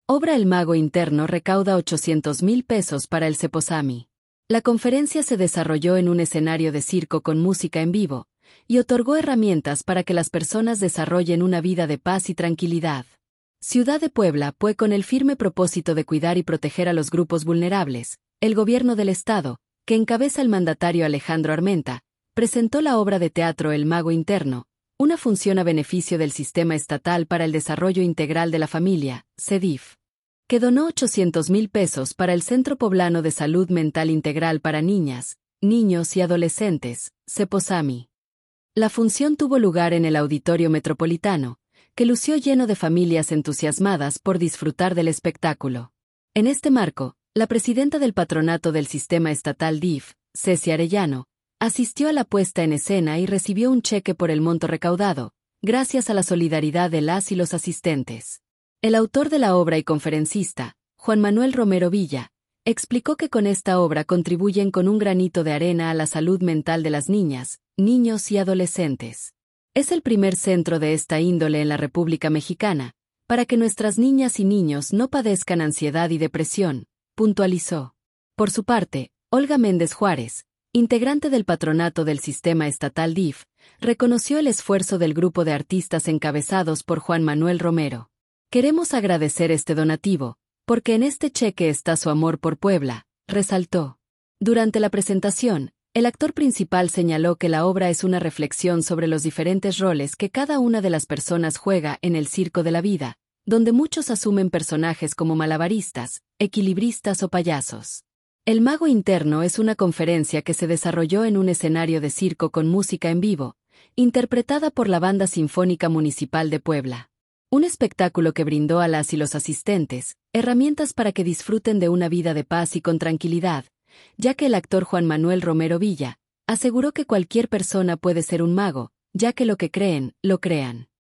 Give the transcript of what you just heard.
Obra El Mago Interno recauda 800,000 pesos para el Ceposami. La conferencia se desarrolló en un escenario de circo con música en vivo, y otorgó herramientas para que las personas desarrollen una vida de paz y tranquilidad. Ciudad de Puebla, con el firme propósito de cuidar y proteger a los grupos vulnerables, el gobierno del estado, que encabeza el mandatario Alejandro Armenta, presentó la obra de teatro El Mago Interno, una función a beneficio del Sistema Estatal para el Desarrollo Integral de la Familia, CEDIF, que donó 800,000 pesos para el Centro Poblano de Salud Mental Integral para Niñas, Niños y Adolescentes, CEPOSAMI. La función tuvo lugar en el Auditorio Metropolitano, que lució lleno de familias entusiasmadas por disfrutar del espectáculo. En este marco, la presidenta del patronato del Sistema Estatal DIF, Ceci Arellano, asistió a la puesta en escena y recibió un cheque por el monto recaudado, gracias a la solidaridad de las y los asistentes. El autor de la obra y conferencista, Juan Manuel Romero Villa, explicó que con esta obra contribuyen con un granito de arena a la salud mental de las niñas, niños y adolescentes. Es el primer centro de esta índole en la República Mexicana, para que nuestras niñas y niños no padezcan ansiedad y depresión, puntualizó. Por su parte, Olga Méndez Juárez, integrante del patronato del Sistema Estatal DIF, reconoció el esfuerzo del grupo de artistas encabezados por Juan Manuel Romero. Queremos agradecer este donativo, porque en este cheque está su amor por Puebla, resaltó. Durante la presentación, el actor principal señaló que la obra es una reflexión sobre los diferentes roles que cada una de las personas juega en el circo de la vida, donde muchos asumen personajes como malabaristas, equilibristas o payasos. El Mago Interno es una conferencia que se desarrolló en un escenario de circo con música en vivo, interpretada por la Banda Sinfónica Municipal de Puebla. Un espectáculo que brindó a las y los asistentes herramientas para que disfruten de una vida de paz y con tranquilidad, ya que el actor Juan Manuel Romero Villa aseguró que cualquier persona puede ser un mago, ya que lo que creen, lo crean.